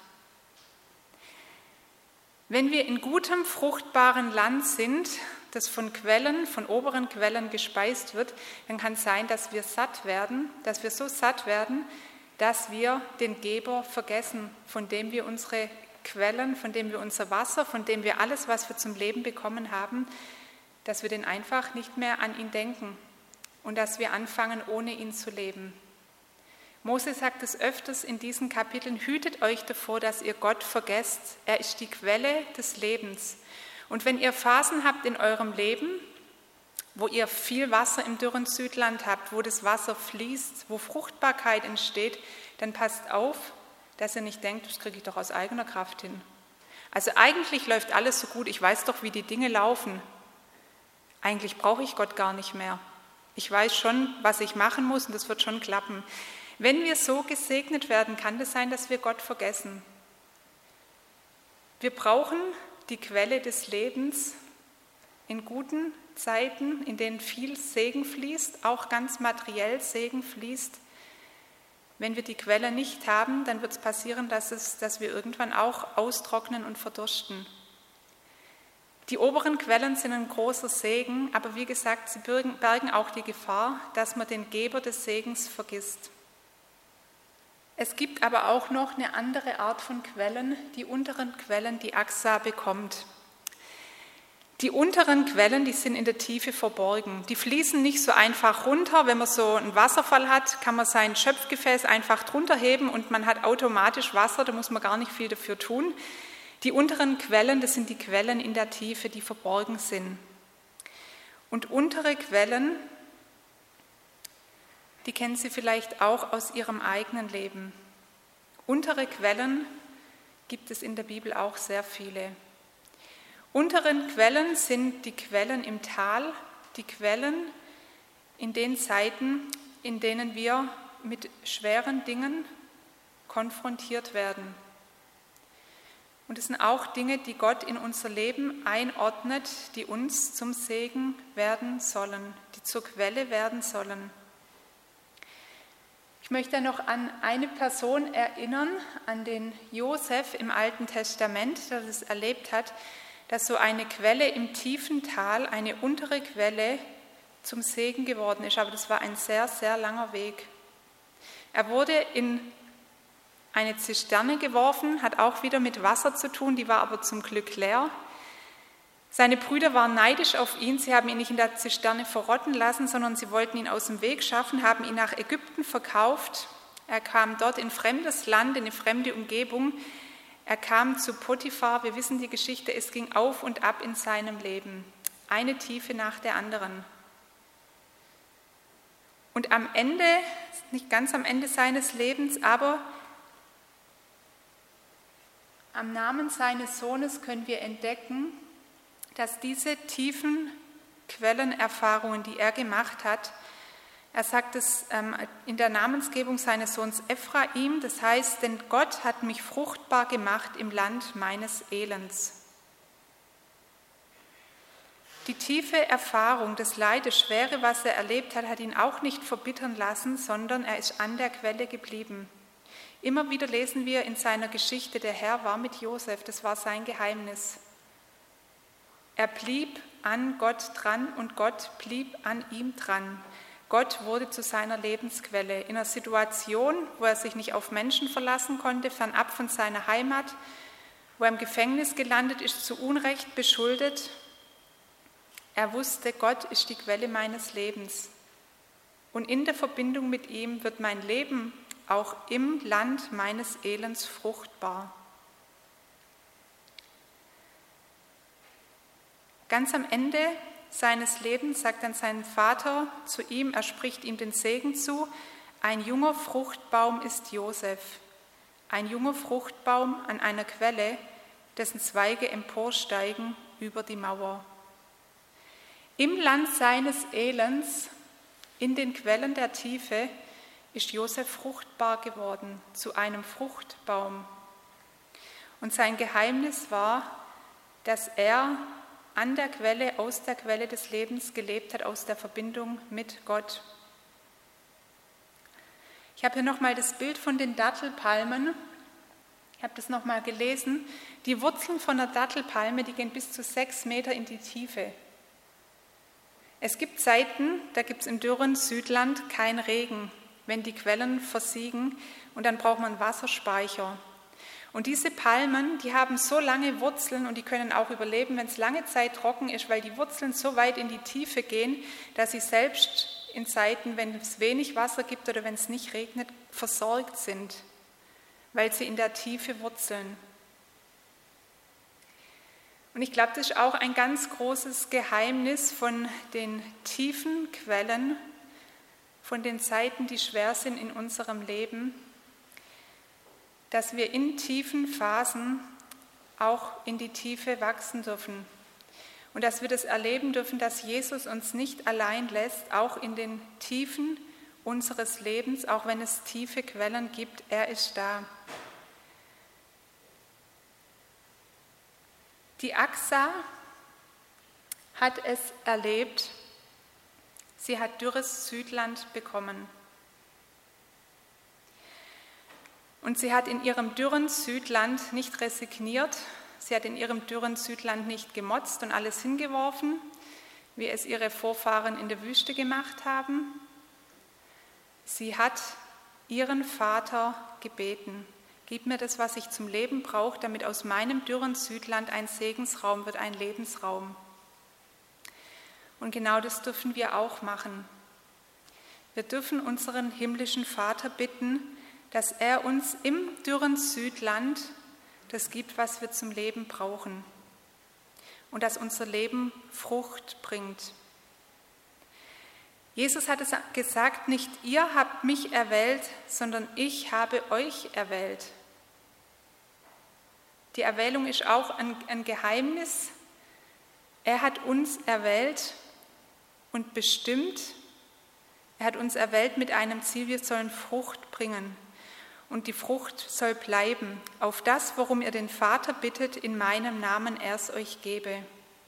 Wenn wir in gutem, fruchtbaren Land sind, das von Quellen, von oberen Quellen gespeist wird, dann kann es sein, dass wir satt werden, dass wir so satt werden, dass wir den Geber vergessen, von dem wir unsere Quellen, von dem wir unser Wasser, von dem wir alles, was wir zum Leben bekommen haben, dass wir den einfach nicht mehr an ihn denken und dass wir anfangen, ohne ihn zu leben. Mose sagt es öfters in diesen Kapiteln, hütet euch davor, dass ihr Gott vergesst. Er ist die Quelle des Lebens. Und wenn ihr Phasen habt in eurem Leben, wo ihr viel Wasser im dürren Südland habt, wo das Wasser fließt, wo Fruchtbarkeit entsteht, dann passt auf, dass ihr nicht denkt, das kriege ich doch aus eigener Kraft hin. Also eigentlich läuft alles so gut, ich weiß doch, wie die Dinge laufen. Eigentlich brauche ich Gott gar nicht mehr. Ich weiß schon, was ich machen muss und das wird schon klappen. Wenn wir so gesegnet werden, kann es sein, dass wir Gott vergessen. Wir brauchen die Quelle des Lebens in guten Zeiten, in denen viel Segen fließt, auch ganz materiell Segen fließt. Wenn wir die Quelle nicht haben, dann wird es passieren, dass, es, dass wir irgendwann auch austrocknen und verdursten. Die oberen Quellen sind ein großer Segen, aber wie gesagt, sie bergen auch die Gefahr, dass man den Geber des Segens vergisst. Es gibt aber auch noch eine andere Art von Quellen, die unteren Quellen, die Achsa bekommt. Die unteren Quellen, die sind in der Tiefe verborgen. Die fließen nicht so einfach runter. Wenn man so einen Wasserfall hat, kann man sein Schöpfgefäß einfach drunter heben und man hat automatisch Wasser, da muss man gar nicht viel dafür tun. Die unteren Quellen, das sind die Quellen in der Tiefe, die verborgen sind. Und untere Quellen, die kennen Sie vielleicht auch aus Ihrem eigenen Leben. Untere Quellen gibt es in der Bibel auch sehr viele. Unteren Quellen sind die Quellen im Tal, die Quellen in den Zeiten, in denen wir mit schweren Dingen konfrontiert werden. Und es sind auch Dinge, die Gott in unser Leben einordnet, die uns zum Segen werden sollen, die zur Quelle werden sollen. Ich möchte noch an eine Person erinnern, an den Josef im Alten Testament, der das erlebt hat, dass so eine Quelle im tiefen Tal, eine untere Quelle, zum Segen geworden ist. Aber das war ein sehr, sehr langer Weg. Er wurde in eine Zisterne geworfen, hat auch wieder mit Wasser zu tun, die war aber zum Glück leer. Seine Brüder waren neidisch auf ihn, sie haben ihn nicht in der Zisterne verrotten lassen, sondern sie wollten ihn aus dem Weg schaffen, haben ihn nach Ägypten verkauft. Er kam dort in fremdes Land, in eine fremde Umgebung. Er kam zu Potiphar, wir wissen die Geschichte, es ging auf und ab in seinem Leben, eine Tiefe nach der anderen. Und am Ende, nicht ganz am Ende seines Lebens, aber am Namen seines Sohnes können wir entdecken, dass diese tiefen Quellenerfahrungen, die er gemacht hat, er sagt es ähm, in der Namensgebung seines Sohns Ephraim, das heißt, denn Gott hat mich fruchtbar gemacht im Land meines Elends. Die tiefe Erfahrung, das Leid, das Schwere, was er erlebt hat, hat ihn auch nicht verbittern lassen, sondern er ist an der Quelle geblieben. Immer wieder lesen wir in seiner Geschichte, der Herr war mit Josef, das war sein Geheimnis. Er blieb an Gott dran und Gott blieb an ihm dran. Gott wurde zu seiner Lebensquelle. In einer Situation, wo er sich nicht auf Menschen verlassen konnte, fernab von seiner Heimat, wo er im Gefängnis gelandet ist, zu Unrecht beschuldet. Er wusste, Gott ist die Quelle meines Lebens. Und in der Verbindung mit ihm wird mein Leben auch im Land meines Elends fruchtbar. Ganz am Ende seines Lebens sagt dann sein Vater zu ihm, er spricht ihm den Segen zu, ein junger Fruchtbaum ist Josef, ein junger Fruchtbaum an einer Quelle, dessen Zweige emporsteigen über die Mauer. Im Land seines Elends, in den Quellen der Tiefe, ist Josef fruchtbar geworden, zu einem Fruchtbaum. Und sein Geheimnis war, dass er an der Quelle, aus der Quelle des Lebens gelebt hat, aus der Verbindung mit Gott. Ich habe hier nochmal das Bild von den Dattelpalmen. Ich habe das nochmal gelesen. Die Wurzeln von der Dattelpalme, die gehen bis zu sechs Meter in die Tiefe. Es gibt Zeiten, da gibt es im dürren Südland keinen Regen, wenn die Quellen versiegen und dann braucht man Wasserspeicher. Und diese Palmen, die haben so lange Wurzeln und die können auch überleben, wenn es lange Zeit trocken ist, weil die Wurzeln so weit in die Tiefe gehen, dass sie selbst in Zeiten, wenn es wenig Wasser gibt oder wenn es nicht regnet, versorgt sind, weil sie in der Tiefe wurzeln. Und ich glaube, das ist auch ein ganz großes Geheimnis von den tiefen Quellen, von den Zeiten, die schwer sind in unserem Leben, dass wir in tiefen Phasen auch in die Tiefe wachsen dürfen und dass wir das erleben dürfen, dass Jesus uns nicht allein lässt, auch in den Tiefen unseres Lebens, auch wenn es tiefe Quellen gibt, er ist da. Die Axa hat es erlebt, sie hat dürres Südland bekommen. Und sie hat in ihrem dürren Südland nicht resigniert, sie hat in ihrem dürren Südland nicht gemotzt und alles hingeworfen, wie es ihre Vorfahren in der Wüste gemacht haben. Sie hat ihren Vater gebeten, gib mir das, was ich zum Leben brauche, damit aus meinem dürren Südland ein Segensraum wird, ein Lebensraum. Und genau das dürfen wir auch machen. Wir dürfen unseren himmlischen Vater bitten, dass er uns im dürren Südland das gibt, was wir zum Leben brauchen und dass unser Leben Frucht bringt. Jesus hat es gesagt, nicht ihr habt mich erwählt, sondern ich habe euch erwählt. Die Erwählung ist auch ein, ein Geheimnis. Er hat uns erwählt und bestimmt. Er hat uns erwählt mit einem Ziel, wir sollen Frucht bringen. Und die Frucht soll bleiben, auf das, worum ihr den Vater bittet, in meinem Namen er es euch gebe.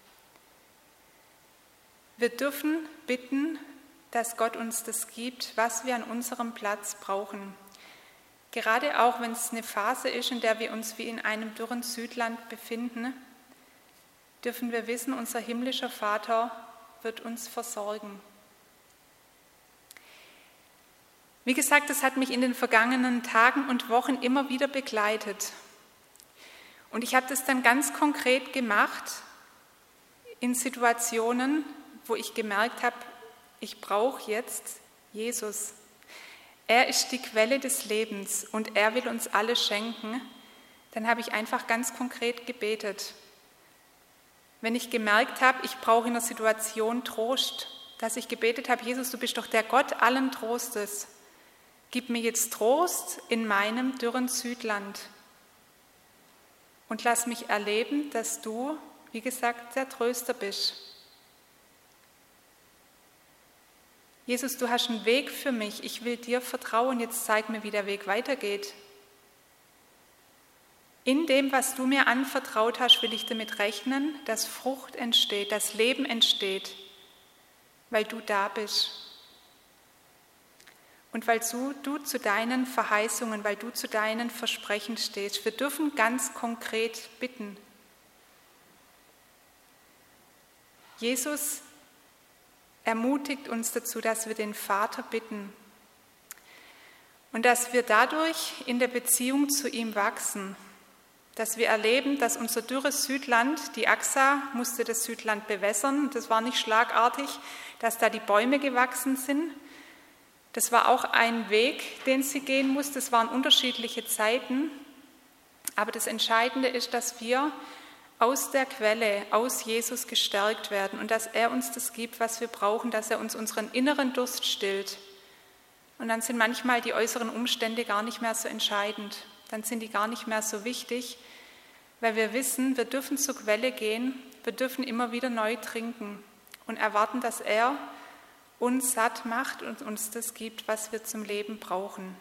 Wir dürfen bitten, dass Gott uns das gibt, was wir an unserem Platz brauchen. Gerade auch, wenn es eine Phase ist, in der wir uns wie in einem dürren Südland befinden, dürfen wir wissen, unser himmlischer Vater wird uns versorgen. Wie gesagt, das hat mich in den vergangenen Tagen und Wochen immer wieder begleitet. Und ich habe das dann ganz konkret gemacht in Situationen, wo ich gemerkt habe, ich brauche jetzt Jesus. Er ist die Quelle des Lebens und er will uns alle schenken, dann habe ich einfach ganz konkret gebetet. Wenn ich gemerkt habe, ich brauche in der Situation Trost, dass ich gebetet habe, Jesus, du bist doch der Gott allen Trostes. Gib mir jetzt Trost in meinem dürren Südland und lass mich erleben, dass du, wie gesagt, der Tröster bist. Jesus, du hast einen Weg für mich, ich will dir vertrauen, jetzt zeig mir, wie der Weg weitergeht. In dem, was du mir anvertraut hast, will ich damit rechnen, dass Frucht entsteht, dass Leben entsteht, weil du da bist. Und weil du, du zu deinen Verheißungen, weil du zu deinen Versprechen stehst. Wir dürfen ganz konkret bitten. Jesus ermutigt uns dazu, dass wir den Vater bitten und dass wir dadurch in der Beziehung zu ihm wachsen, dass wir erleben, dass unser dürres Südland, die Axa musste das Südland bewässern, das war nicht schlagartig, dass da die Bäume gewachsen sind. Das war auch ein Weg, den sie gehen musste, das waren unterschiedliche Zeiten, aber das Entscheidende ist, dass wir aus der Quelle, aus Jesus gestärkt werden und dass er uns das gibt, was wir brauchen, dass er uns unseren inneren Durst stillt. Und dann sind manchmal die äußeren Umstände gar nicht mehr so entscheidend, dann sind die gar nicht mehr so wichtig, weil wir wissen, wir dürfen zur Quelle gehen, wir dürfen immer wieder neu trinken und erwarten, dass er uns satt macht und uns das gibt, was wir zum Leben brauchen.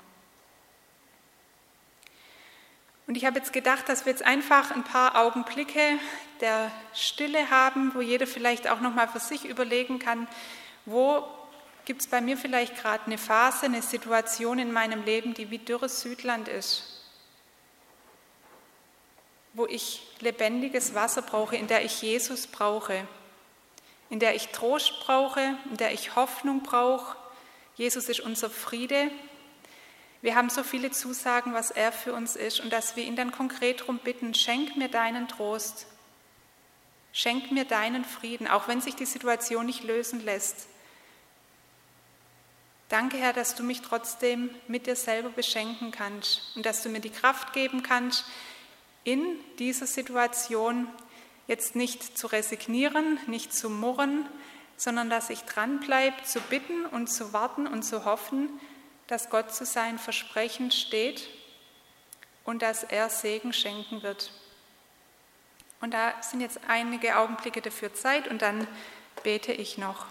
Und ich habe jetzt gedacht, dass wir jetzt einfach ein paar Augenblicke der Stille haben, wo jeder vielleicht auch nochmal für sich überlegen kann, wo gibt es bei mir vielleicht gerade eine Phase, eine Situation in meinem Leben, die wie dürres Südland ist, wo ich lebendiges Wasser brauche, in der ich Jesus brauche, in der ich Trost brauche, in der ich Hoffnung brauche. Jesus ist unser Friede. Wir haben so viele Zusagen, was er für uns ist und dass wir ihn dann konkret darum bitten, schenk mir deinen Trost, schenk mir deinen Frieden, auch wenn sich die Situation nicht lösen lässt. Danke, Herr, dass du mich trotzdem mit dir selber beschenken kannst und dass du mir die Kraft geben kannst, in dieser Situation jetzt nicht zu resignieren, nicht zu murren, sondern dass ich dranbleibe, zu bitten und zu warten und zu hoffen, dass Gott zu seinen Versprechen steht und dass er Segen schenken wird. Und da sind jetzt einige Augenblicke dafür Zeit und dann bete ich noch.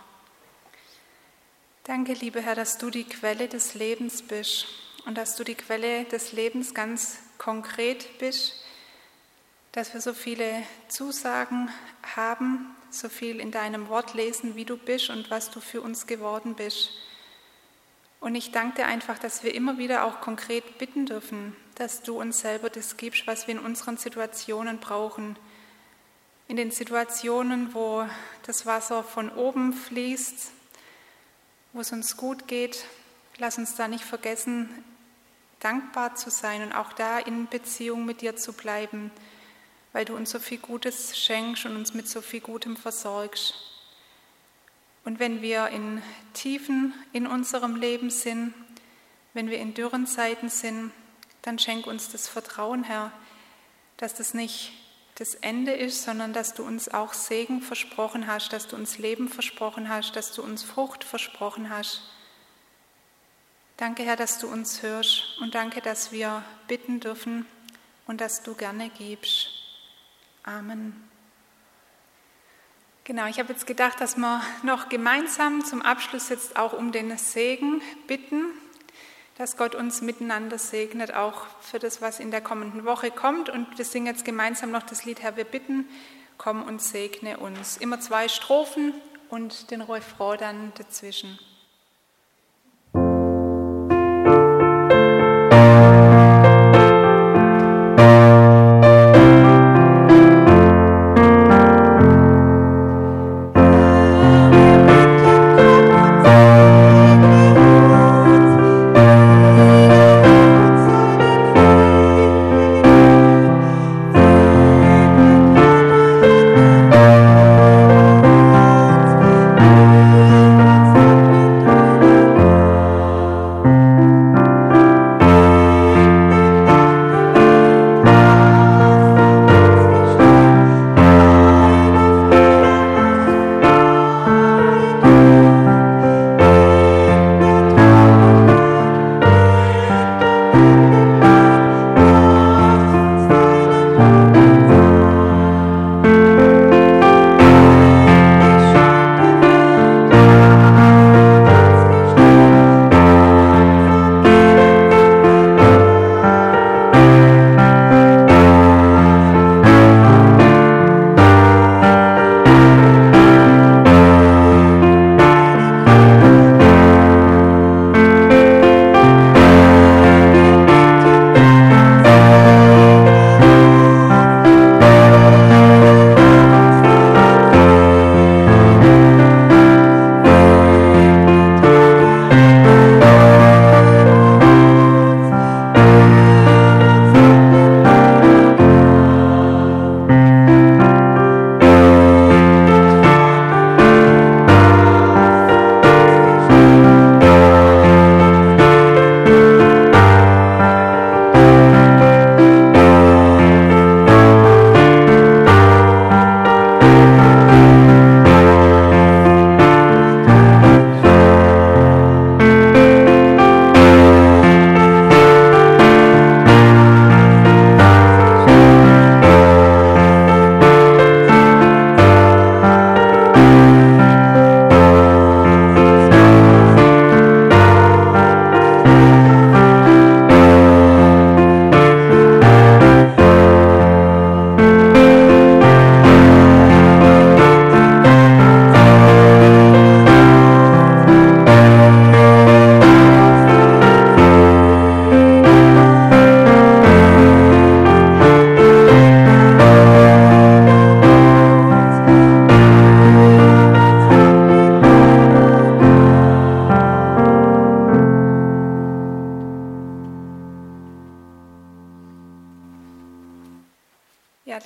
Danke, lieber Herr, dass du die Quelle des Lebens bist und dass du die Quelle des Lebens ganz konkret bist, dass wir so viele Zusagen haben, so viel in deinem Wort lesen, wie du bist und was du für uns geworden bist. Und ich danke dir einfach, dass wir immer wieder auch konkret bitten dürfen, dass du uns selber das gibst, was wir in unseren Situationen brauchen. In den Situationen, wo das Wasser von oben fließt, wo es uns gut geht, lass uns da nicht vergessen, dankbar zu sein und auch da in Beziehung mit dir zu bleiben, weil du uns so viel Gutes schenkst und uns mit so viel Gutem versorgst. Und wenn wir in Tiefen in unserem Leben sind, wenn wir in dürren Zeiten sind, dann schenk uns das Vertrauen, Herr, dass das nicht das Ende ist, sondern dass du uns auch Segen versprochen hast, dass du uns Leben versprochen hast, dass du uns Frucht versprochen hast. Danke, Herr, dass du uns hörst und danke, dass wir bitten dürfen und dass du gerne gibst. Amen. Genau, ich habe jetzt gedacht, dass wir noch gemeinsam zum Abschluss jetzt auch um den Segen bitten, dass Gott uns miteinander segnet, auch für das, was in der kommenden Woche kommt. Und wir singen jetzt gemeinsam noch das Lied, Herr, wir bitten, komm und segne uns. Immer zwei Strophen und den Refrain dann dazwischen. Thank you.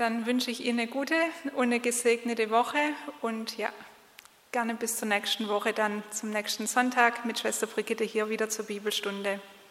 dann wünsche ich Ihnen eine gute und eine gesegnete Woche und ja, gerne bis zur nächsten Woche, dann zum nächsten Sonntag mit Schwester Brigitte hier wieder zur Bibelstunde.